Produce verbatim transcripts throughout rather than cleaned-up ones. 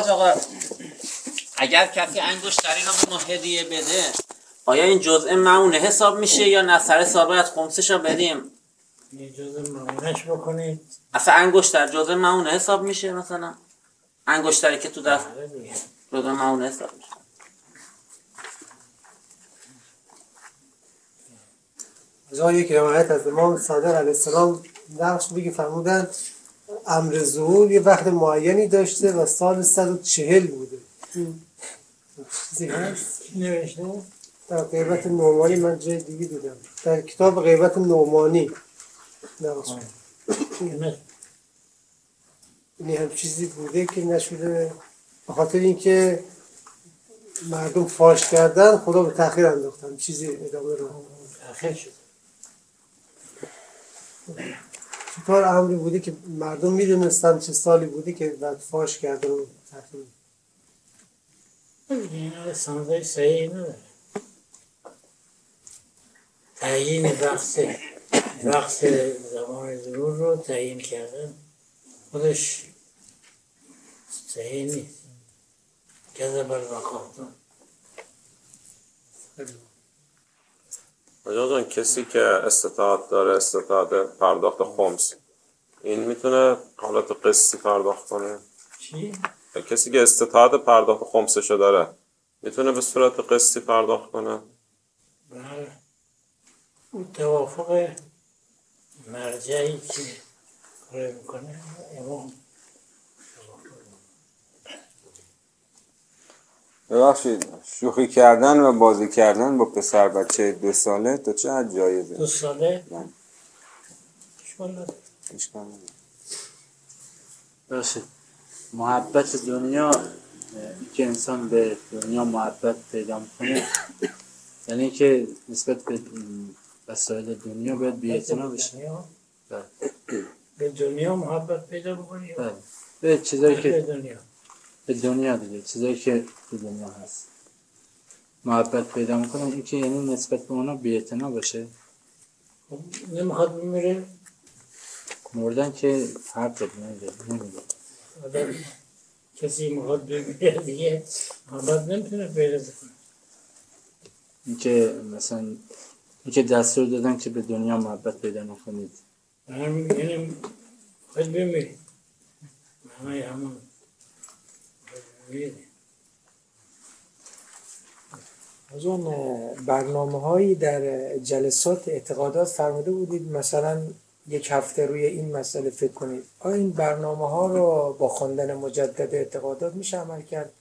آقا اگر کسی انگشتری رو به ما هدیه بده آیا این جزء معونه حساب میشه یا نه سر حساب از خمسش رو بدیم؟ یه جزء معونهش بکنید. اصلا انگشتر جزء معونه حساب میشه؟ مثلا انگشتری که تو دست جزء معونه حساب میشه؟ جای یک روایت از امام صادق علیه السلام نقش بگی فرمودن امر ظهور یه وقت معینی داشته و سال صد و چهل بوده. چیزی هست؟ نوشته؟ در غیبت نعمانی من جای دیگه دیدم. در کتاب غیبت نعمانی نقش بگی. این هم چیزی بوده که نشده به خاطر اینکه مردم فاش کردن خدا به تأخیر انداختن چیزی ادامه رو تأخیر شد. چطور امری بوده که مردم میدونستن چه سالی بوده که بعد فاش کردن و تأخیر این سنده صحیح نداره. تعیین وقت وقت زمان ظهور رو تعیین کردن خودش صحیح نیست. کذب الوقافتون. آجا جان کسی که استطاعت داره استطاعت پرداخت خمس این میتونه حالت قسطی پرداخت کنه؟ چی؟ کسی که استطاعت پرداخت خمسشو داره میتونه به صورت قسطی پرداخت کنه؟ بله. اون توافق مرجعی که کار میکنه امام. ببخشید شوخی کردن و بازی کردن با پسر بچه دو ساله تا چه حد جایزه؟ دو ساله؟ اشکال نداره. اشکال نداره. باشه محبت دنیا که انسان به دنیا محبت پیدا میکنه یعنی که نسبت به وسایل دنیا باید بی‌اعتنا بشه. به دنیا محبت پیدا بکنی؟ بله. به چیزایی که به دنیا به دنیا دیگه چیزایی که تو دنیا هست محبت پیدا میکنه این که یعنی نسبت به اونا بی‌اعتنا باشه. خب نمیخواد بمیره؟ مردن که حرف نمیده نمیده آدم کسی میخواد بمیره دیگه محبت نمیتونه پیدا بکنه. این که مثلا این که دستور دادن که به دنیا محبت پیدا نکنید همین یعنی خواهد بمیره معنی همون بمیره. از اون برنامه هایی در جلسات اعتقادات فرموده بودید مثلا یک هفته روی این مسئله فکر کنید. آیا این برنامه ها رو با خواندن مجدد اعتقادات میشه عمل کرد؟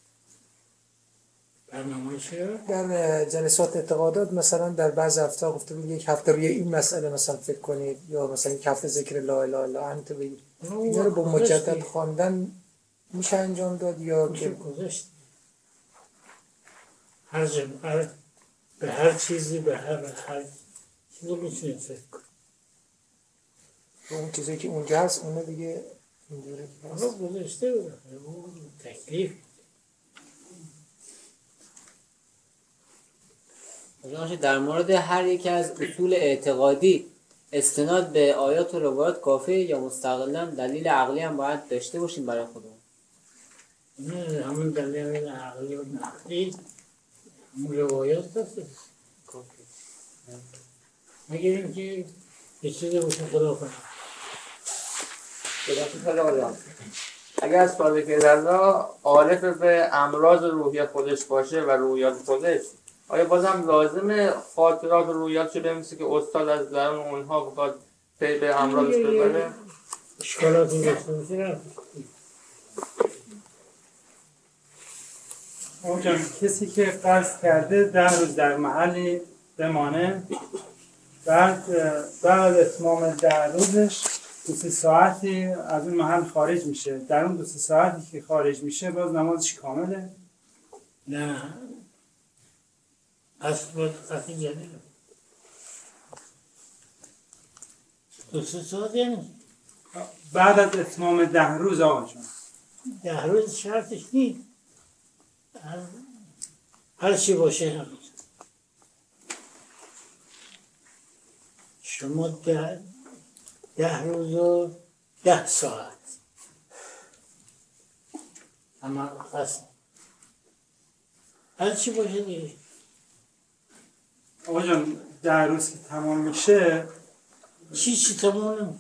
برنامه چیه؟ در جلسات اعتقادات مثلا در بعض هفته گفته بود یک هفته روی این مسئله مثلا فکر کنید یا مثلا یک هفته ذکر لا اله الا انت بگید. اینا رو با مجدد خواندن میشه انجام داد یا میشه گذاشت. هر جمعه به هر چیزی به هر هر چیزی میتونید فکر کنید. اون چیزی که اونجا هست اونه دیگه اینجوری حالا گذاشته بود اون تکلیف. در مورد هر یک از اصول اعتقادی استناد به آیات و روایات کافیه یا مستقلاً دلیل عقلی هم باید داشته باشیم برای خودمون؟ نه همون دلیل عقلی و نقلی همون روایات هست مگر اینکه یه چیزی باشه خدا کنه. اگر از صادق الله عارف به امراض روحی خودش باشه و رویات خودش آیا بازم لازمه خاطرات و رویات چه بمیسه که استاد از درون اونها بخواد پی به امراضش ببره؟ اشکالات این داشته باشه نه. آقا کسی که قصد کرده ده روز در محلی بمانه بعد بعد اتمام ده روزش دو سه ساعتی از اون محل خارج میشه در اون دو سه ساعتی که خارج میشه باز نمازش کامله؟ نه اصل باید قطعی جدید دو سه ساعت یعنی بعد از اتمام ده روز آقا جان ده روز شرطش نیست هر, هر چی باشه هر روز شما ده, ده روز و ده ساعت اما قصد هر چی باشه دیگه. آقا جان در روز که تمام میشه چی چی تمام نمیشه.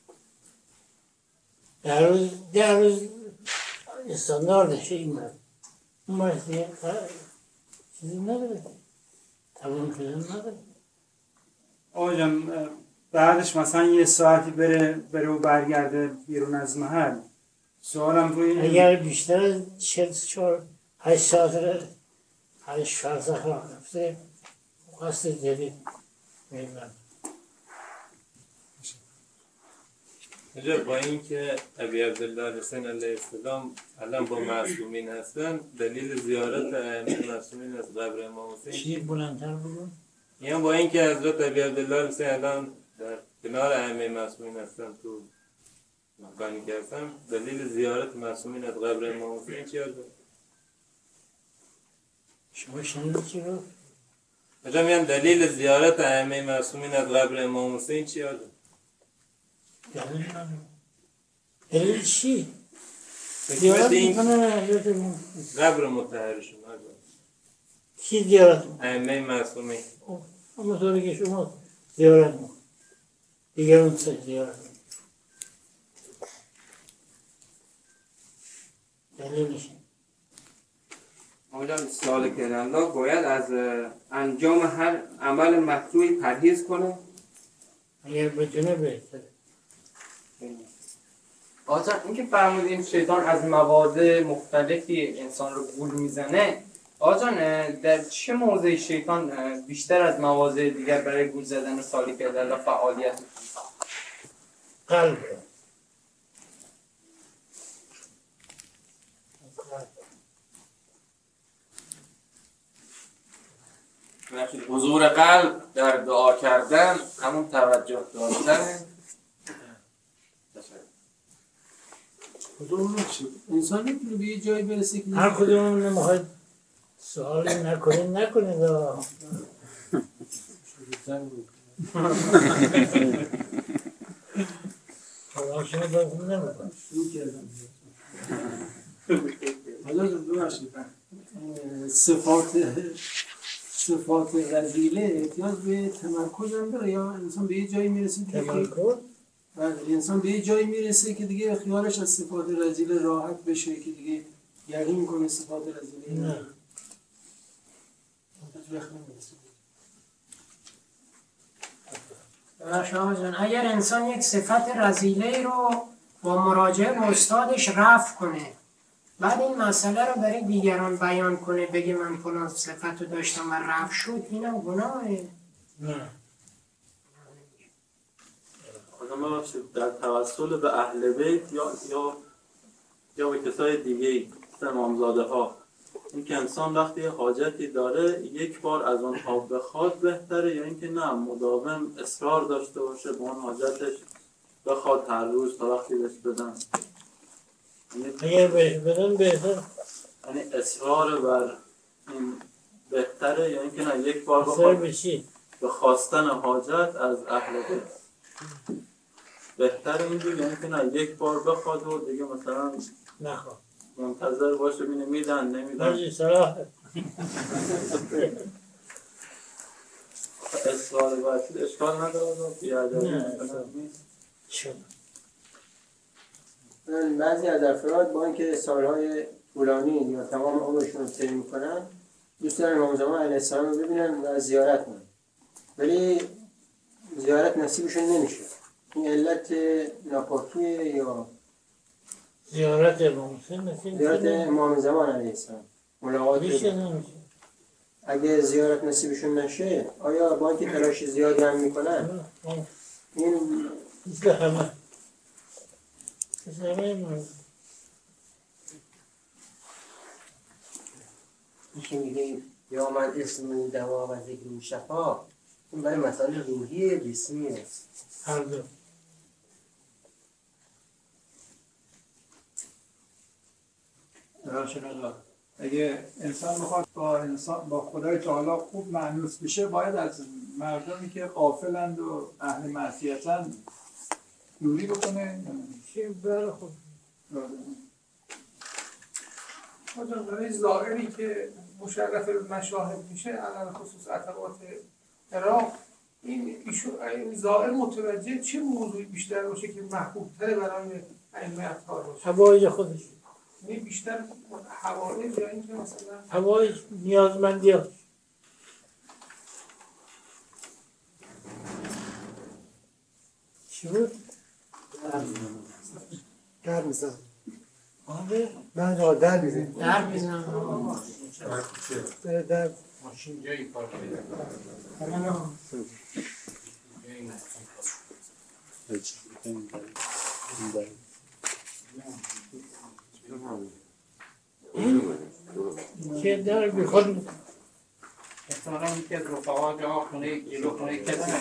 در روز در روز استانداردشه این مرد اون مرد دیگه چیزی نداره، تمام شده نداره. آقا جان بعدش مثلا یه ساعتی بره بره و برگرده بیرون از محل، سوالم روی این اگر بیشتر از چهل چهار هشت ساعت را هشت چهار ساعت را رفته قصد جدید میمرد. اینجا با اینکه ابی عبدالله حسین علیه السلام الان با معصومین هستن، دلیل زیارت ائمه معصومین از قبر امام حسین چی بلندتر بگو؟ یعنی با اینکه حضرت ابی عبدالله حسین الان در کنار ائمه معصومین هستن تو مکانی که هستن، دلیل زیارت معصومین از قبر امام حسین چی هست؟ شما شنید چی رو؟ اینجا میگن دلیل زیارت ائمه معصومین از قبر امام حسین چی هست؟ دلیل نداره. دلیل چی؟ حکمت زیارت این میکنه حضرت امام. قبر مطهرشون هست. کی زیارت میکنه؟ ائمه معصومین اما طوری که شما زیارت میکنه دیگرون سه زیارت میکنه. دلیلش حالا سوال کردن الله باید از انجام هر عمل مکروهی پرهیز کنه. اگر بتونه بهتره. آجا اینکه فرمودیم شیطان از مواد مختلفی انسان رو گول میزنه، آجا در چه موضعی شیطان بیشتر از مواضع دیگر برای گول زدن و سالی کردن فعالیت میکنه؟ قلب حضور قلب در دعا کردن همون توجه داشتن. کدوم نمیشه انسان میتونه به یه جایی برسه که هر کدوم نمیخواید سوالی نکنید نکنید آه. خدا شما بخون نمیکنید. شروع کردم حالا ببخشید صفات صفات رذیله احتیاج به تمرکز هم داره یا انسان به یه جایی میرسه دیگه تمرکز بله انسان به یه جایی میرسه که دیگه خیالش از صفات رذیله راحت بشه که دیگه یقین کنه صفات رذیله نه شما جان اگر انسان یک صفت رذیله رو با مراجعه به استادش رفع کنه، بعد این مسئله رو برای دیگران بیان کنه بگه من فلان صفت رو داشتم و رفع شد، اینم گناهه. نه آدم ببخشید در توسل به اهل بیت یا یا یا به کسای دیگه مثل امامزاده ها، اینکه انسان وقتی حاجتی داره یک بار از اونها بخواد بهتره یا اینکه نه مداوم اصرار داشته باشه به اون حاجتش بخواد هر روز تا وقتی بهش بدن؟ اگر بهش بدن بهتر. یعنی اصرار بر این بهتره یا اینکه نه یک بار اصلا بخواد بشی به خواستن حاجت از اهل بیت بهتره اینجور، یعنی که نه یک بار بخواد و دیگه مثلا نخواه منتظر باشه بینه میدن نمیدن. نجی صلاح اصرار باید اشکال نداره بیادر نه چون بعضی از افراد با اینکه سالهای طولانی یا تمام عمرشون رو طی میکنن دوست دارن امام زمان علیه السلام رو ببینن و زیارت کنن، ولی زیارت نصیبشون نمیشه. این علت ناپاکیه یا زیارت امام حسین نصیب زیارت میشه؟ امام زمان علیه السلام ملاقات میشه نمیشه؟ اگه زیارت نصیبشون نشه آیا با اینکه تلاش زیادی هم میکنن این مثل همه مثل همه من میشه میگه یا من اسم دوا و ذکر و شفا، این برای مسائل روحی جسمیه. هر دو اگه انسان میخواد با انسان با خدای تعالی خوب مأنوس بشه باید از مردمی که غافلند و اهل معصیتند دوری بکنه. چی برای خود آجا برای زائری که مشرف مشاهد میشه علل خصوص عتبات عراق این ایشون این زائر متوجه چه موضوعی بیشتر باشه که محبوب تره برای ائمه اطهار باشه؟ هوای خودش، یعنی بیشتر حوائج یا اینکه مثلا هوای نیازمندی ها. چی بود؟ در میزن آره نه آقا در میزن در میزن در در ماشین جایی پارک کرده. که در بی خود احتمالا یکی از رفقا که آقا خونه یک جلو خونه کسی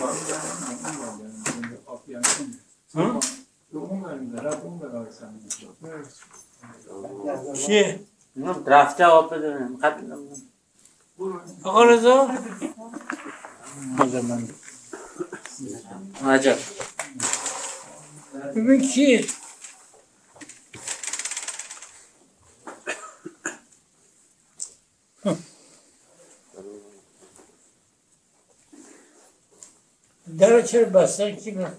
چیه؟ رفته آب بده آقا رضا عجب ببین کیه؟ در چرا بستن کی بست؟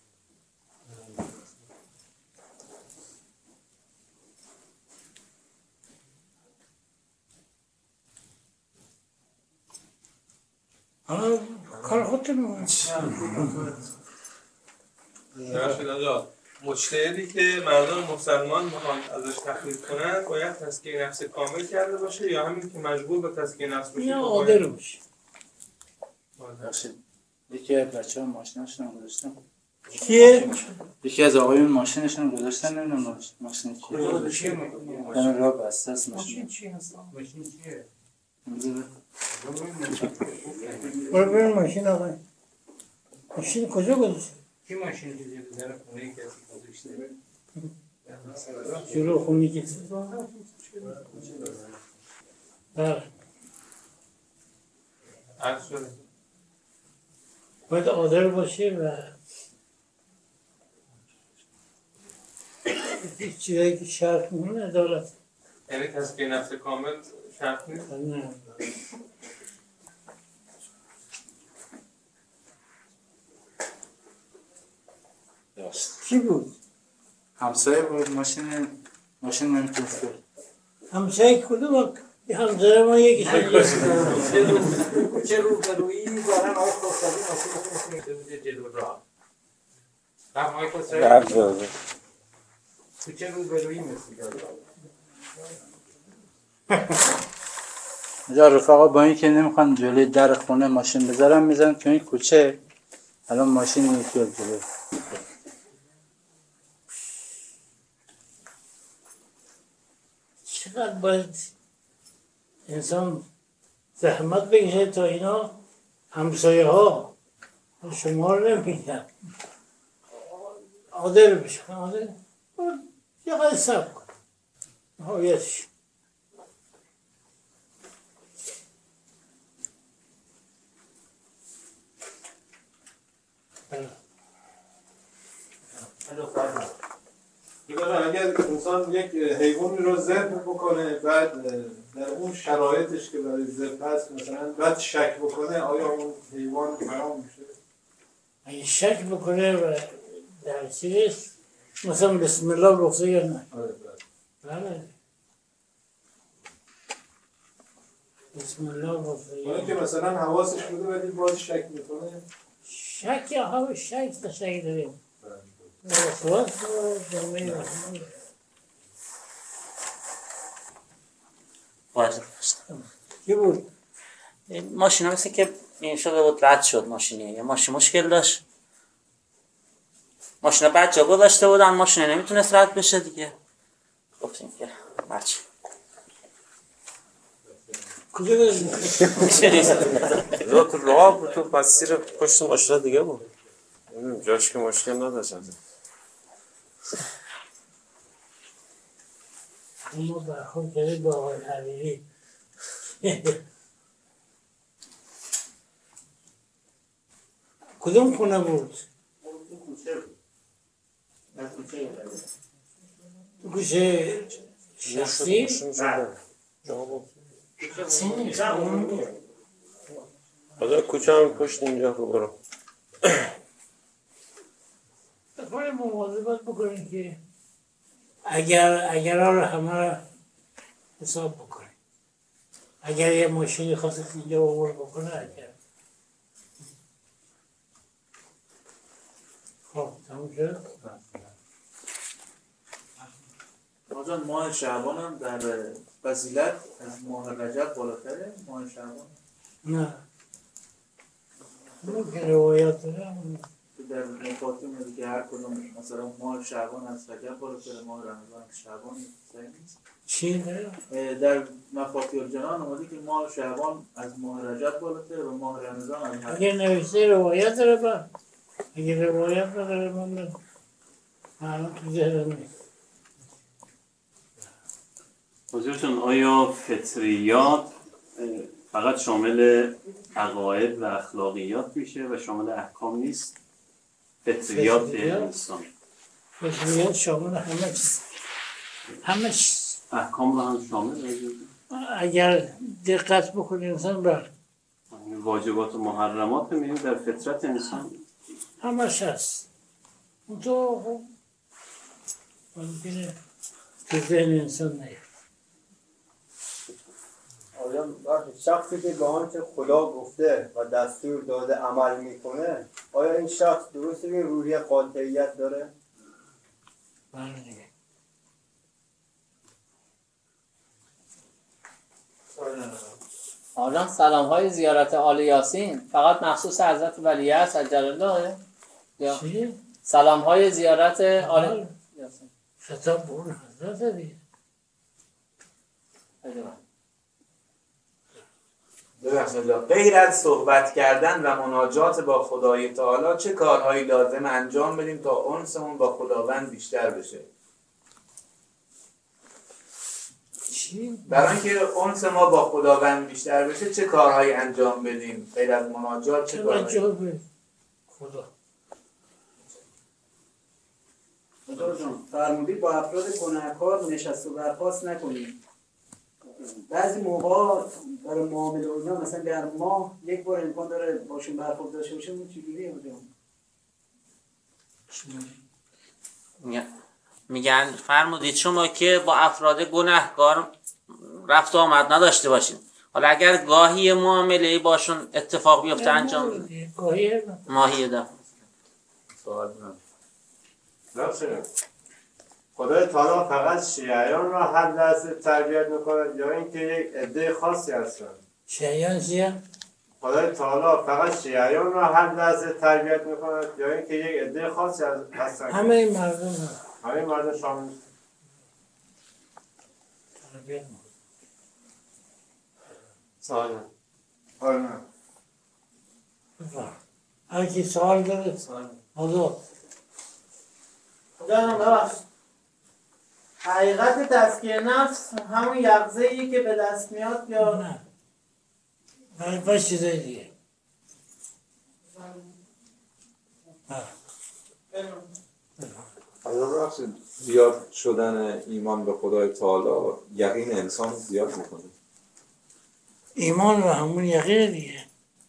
حالا کار خودتون می‌کنید. نشد آجا مجتهدی که مردم مسلمان میخوان ازش تقلید کنن باید تزکیه نفس کامل کرده باشه یا همین که مجبور به تزکیه نفس باشه؟ یا عادل باشه. یکی از بچه ها ماشینشون هم گذاشتن. کیه؟ یکی از آقایون ماشینشون هم گذاشتن نمیدونم ماشین چیه. دم راه بسته است ماشین. چی هستن؟ ماشین چیه؟ برو بریم ماشین آقای. ماشین کجا گذاشتی؟ کی ماشین دیدی در خونه کسی گذاشته؟ جلو خونی کسی. بله. عرض شده باید عادل باشه و هیچ چیزایی که شرط میکنه عدالت. یعنی تزکیه نفس کامل شرط نیست؟ نه. کی بود؟ همسایه بود ماشین ماشین نمیتونست برد. همسایه کدوم؟ همسایه ما یکی چه روبرویی دارن آقای خسروی ماشین خودشون جلو راه. رفت آقای خسروی رفت جلو. تو چه روبرویی مثل داره؟ اینجا رفقا با این که نمیخوان جلوی در خونه ماشین بذارن میزن تو این کوچه الان ماشین یکی از جلوی. چقدر باید انسان زحمت بکشه تا اینا همسایه ها شما رو نمیگن عادل بشه عادل یه قدر صبر کن نهایتش اگر انسان یک حیوانی رو ذبح بکنه بعد در اون شرایطش که برای ذبح هست مثلا بعد شک بکنه آیا اون حیوان حرام میشه؟ اگه شک بکنه و در چیز مثلا بسم الله گفته یا نه بله بسم الله گفته یا اون که مثلا حواسش بوده ولی باز شک میکنه شک یا ها شک تا شک داریم وسواس و جامعه رحمان واجد کی بود؟ ماشین ها مثل که این شده بود رد شد ماشینی یه ماشین مشکل داشت ماشین ها بعد جا گذاشته بودن ماشین نمیتونست رد بشه دیگه گفتیم که بچه کجا داریم؟ رو تو راه بود تو مسیر پشت ماشین دیگه بود جاش که مشکل نداشت ما برخون کرده با آقای حریری کدوم خونه بود؟ تو کوچه شخصی؟ حالا کوچه هم پشت اینجا رو برو. باید مواظبت بکنید که اگر اگر ها رو همه رو حساب بکنید. اگر یه ماشینی خواست اینجا عبور بکنه اگر خب تموم شد؟ آجان ماه شعبان هم در فضیلت از ماه رجب بالاتره ماه شعبان؟ نه اون که روایات داره در مفاتی میده که هر کدوم مثلا ماه شعبان از رجب بالاتره ماه رمضان از شعبان صحیح نیست؟ چی داره؟ در مفاتی الجنان اومده که ماه شعبان از ماه رجب بالاتره و ماه رمضان از هر اگر نوشته روایت داره با اگر روایت نداره من معلوم تو ذهنم نیست. حضورتون آیا فطریات فقط شامل عقاید و اخلاقیات میشه و شامل احکام نیست؟ فطریات انسان فطریات شامل همه چیز همه چیز احکام رو هم شامل اگر دقت بکنی انسان بر واجبات و محرمات میبینیم در فطرت انسان همش هست اون تو خب ممکنه تو ذهن انسان نیست. آیا شخصی که به آنچه خدا گفته و دستور داده عمل میکنه آیا این شخص درسته که روحی قاطعیت داره؟ بله دیگه. آجان سلام های زیارت آل یاسین فقط مخصوص حضرت ولی عصر عجل الله یا چی؟ سلام های زیارت آل یاسین خطاب به اون حضرت دیگه. ببخشید غیر از صحبت کردن و مناجات با خدای تعالی چه کارهایی لازم انجام بدیم تا انسمون با خداوند بیشتر بشه؟ چی؟ برای اینکه انس ما با خداوند بیشتر بشه چه کارهایی انجام بدیم؟ غیر از مناجات چه کارهایی؟ توجه به خدا. خدا جان فرمودید با افراد گناهکار نشست و برخاست نکنید. بعضی موقع برای معامله اونها مثلا در ماه یک بار امکان داره باشون برخورد داشته باشه اون چجوریه اونجا؟ میگن فرمودید شما که با افراد گناهکار رفت و آمد نداشته باشین. حالا اگر گاهی معامله باشون اتفاق بیفته انجام گاهی ماهی ده سوال من خدای تعالی فقط شیعیان را هر لحظه تربیت میکنه یا اینکه یک عده خاصی هستن؟ شیعیان چیه؟ خدای تعالی فقط شیعیان را هر لحظه تربیت میکنه یا اینکه یک عده خاصی هستن؟ همه این مردم هست. همه مردم شامل تربیت میکنه. سوال آره هر کی سوال داره حاضر. جانم ببخشید حقیقت تزکیه نفس همون یقظه ای که به دست میاد یا نه بس چیزای دیگه. حالا بخشید زیاد شدن ایمان به خدای تعالی یقین انسان زیاد میکنه. ایمان و همون یقین دیگه.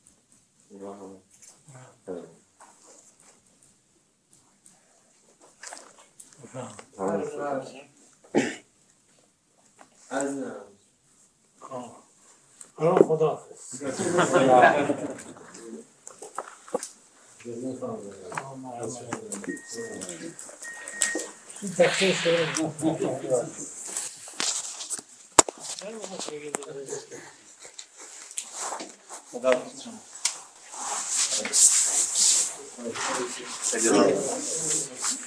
حالا خدا حافظ. خدا